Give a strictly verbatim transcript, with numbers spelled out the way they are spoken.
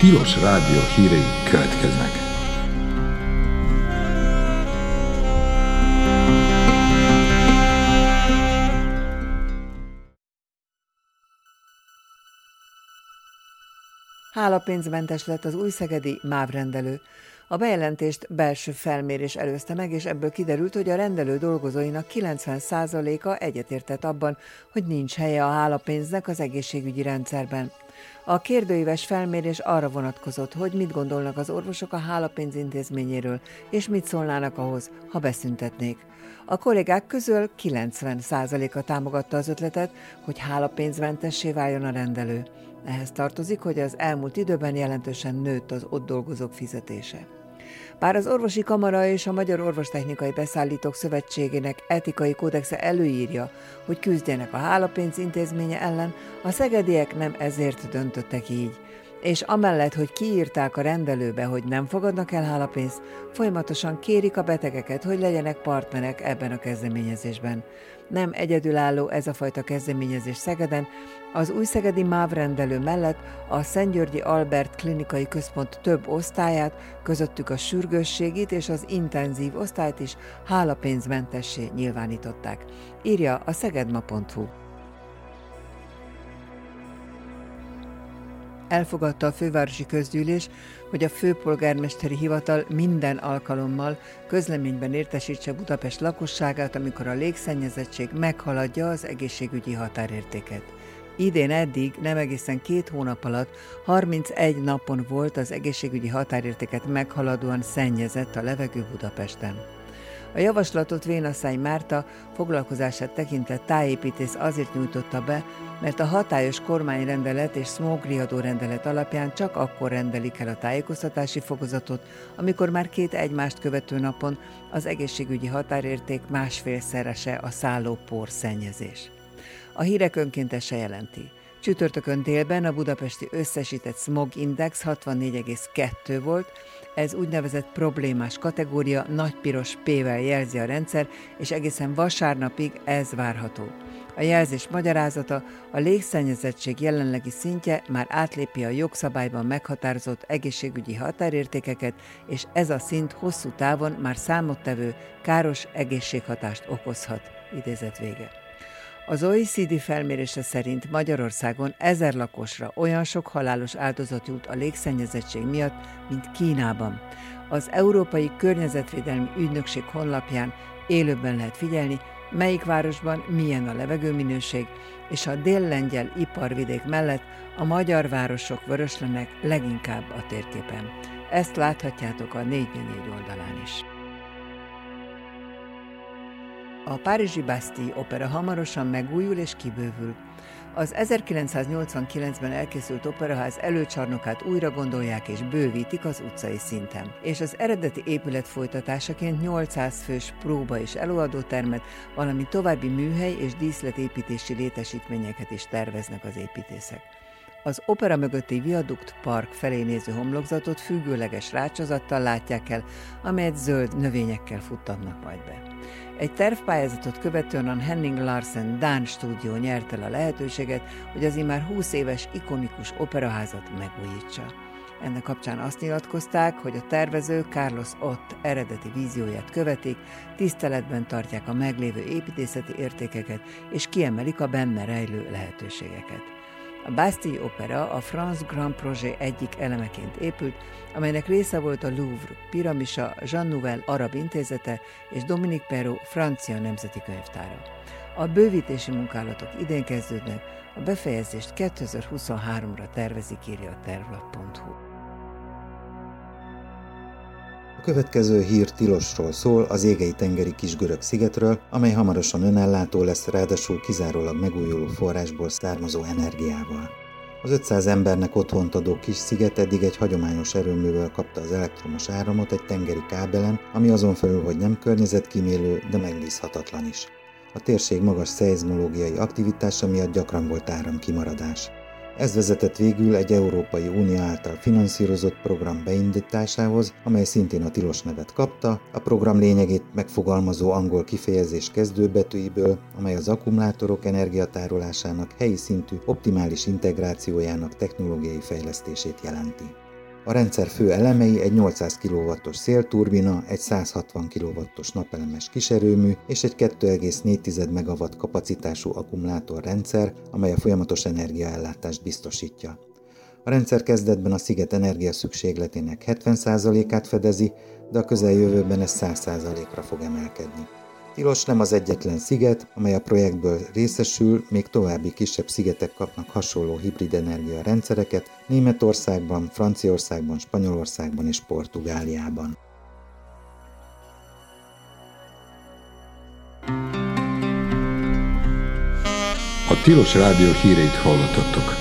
Tilos Rádió hírei következnek. Hálapénzmentes lett az újszegedi MÁV rendelő. A bejelentést belső felmérés előzte meg, és ebből kiderült, hogy a rendelő dolgozóinak kilencven százaléka egyetértett abban, hogy nincs helye a hálapénznek az egészségügyi rendszerben. A kérdőíves felmérés arra vonatkozott, hogy mit gondolnak az orvosok a hálapénz intézményéről, és mit szólnának ahhoz, ha beszüntetnék. A kollégák közül kilencven százaléka támogatta az ötletet, hogy hálapénzmentessé váljon a rendelő. Ehhez tartozik, hogy az elmúlt időben jelentősen nőtt az ott dolgozók fizetése. Bár az Orvosi Kamara és a Magyar Orvostechnikai Beszállítók Szövetségének etikai kódexe előírja, hogy küzdjenek a hálapénz intézménye ellen, a szegediek nem ezért döntöttek így. És amellett, hogy kiírták a rendelőbe, hogy nem fogadnak el hálapénzt, folyamatosan kérik a betegeket, hogy legyenek partnerek ebben a kezdeményezésben. Nem egyedülálló ez a fajta kezdeményezés Szegeden, az újszegedi MÁV rendelő mellett a Szentgyörgyi Albert Klinikai Központ több osztályát, közöttük a sürgősségit és az intenzív osztályt is hálapénzmentessé nyilvánították, írja a szegedma pont hu. Elfogadta a fővárosi közgyűlés, hogy a főpolgármesteri hivatal minden alkalommal közleményben értesítse Budapest lakosságát, amikor a légszennyezettség meghaladja az egészségügyi határértéket. Idén eddig nem egészen két hónap alatt harmincegy napon volt az egészségügyi határértéket meghaladóan szennyezett a levegő Budapesten. A javaslatot Vénaszány Márta foglalkozását tekintett tájépítész azért nyújtotta be, mert a hatályos kormányrendelet és smogriadó rendelet alapján csak akkor rendelik el a tájékoztatási fokozatot, amikor már két egymást követő napon az egészségügyi határérték másfélszerese a szálló porszennyezés. A hírek önkéntese jelenti. Csütörtökön délben a budapesti összesített smog index hatvannégy egész kettő volt, ez úgynevezett problémás kategória, nagy piros P-vel jelzi a rendszer, és egészen vasárnapig ez várható. A jelzés magyarázata, a légszennyezettség jelenlegi szintje már átlépi a jogszabályban meghatározott egészségügyi határértékeket, és ez a szint hosszú távon már számottevő káros egészséghatást okozhat. Idézet vége. Az o e cé dé felmérése szerint Magyarországon ezer lakosra olyan sok halálos áldozat jut a légszennyezettség miatt, mint Kínában. Az Európai Környezetvédelmi Ügynökség honlapján élőben lehet figyelni, melyik városban milyen a levegőminőség, és a dél-lengyel iparvidék mellett a magyar városok vöröslenek leginkább a térképen. Ezt láthatjátok a négy négy négy oldalán is. A párizsi Bastille opera hamarosan megújul és kibővül. Az ezerkilencszáznyolcvankilencben elkészült operaház előcsarnokát újra gondolják és bővítik az utcai szinten. És az eredeti épület folytatásaként nyolcszáz fős próba- és előadótermet, valamint további műhely és díszletépítési létesítményeket is terveznek az építészek. Az opera mögötti Viadukt Park felé néző homlokzatot függőleges rácsozattal látják el, amelyet zöld növényekkel futtatnak majd be. Egy tervpályázatot követően a Henning Larsen dán stúdió nyert el a lehetőséget, hogy az immár húsz éves ikonikus operaházat megújítsa. Ennek kapcsán azt nyilatkozták, hogy a tervező Carlos Ott eredeti vízióját követik, tiszteletben tartják a meglévő építészeti értékeket és kiemelik a benne rejlő lehetőségeket. A Bastille Opera a France Grand Projet egyik elemeként épült, amelynek része volt a Louvre piramisa, Jean Nouvel arab intézete és Dominique Perrault francia nemzeti könyvtára. A bővítési munkálatok idén kezdődnek, a befejezést kétezer-huszonháromra tervezik, írja a tervlap pont hu. A következő hír tilosról szól, az Égei-tengeri kisgörög szigetről, amely hamarosan önellátó lesz, ráadásul kizárólag megújuló forrásból származó energiával. Az ötszáz embernek otthont adó kis sziget eddig egy hagyományos erőművel kapta az elektromos áramot egy tengeri kábelen, ami azon felül, hogy nem környezetkímélő, de megbízhatatlan is. A térség magas szeizmológiai aktivitása miatt gyakran volt áramkimaradás. Ez vezetett végül egy Európai Unió által finanszírozott program beindításához, amely szintén a tilos nevet kapta, a program lényegét megfogalmazó angol kifejezés kezdőbetűiből, amely az akkumulátorok energiatárolásának helyi szintű optimális integrációjának technológiai fejlesztését jelenti. A rendszer fő elemei egy nyolcszáz kilowattos szélturbina, egy száz hatvan kilowattos napelemes kiserőmű és egy két egész négy megawatt kapacitású akkumulátorrendszer, amely a folyamatos energiaellátást biztosítja. A rendszer kezdetben a sziget energiaszükségletének hetven százalékát fedezi, de a közeljövőben ez száz százalékra fog emelkedni. Tilos nem az egyetlen sziget, amely a projektből részesül, még további kisebb szigetek kapnak hasonló hibrid energiarendszereket Németországban, Franciaországban, Spanyolországban és Portugáliában. A Tilos Rádió híreit hallottattok.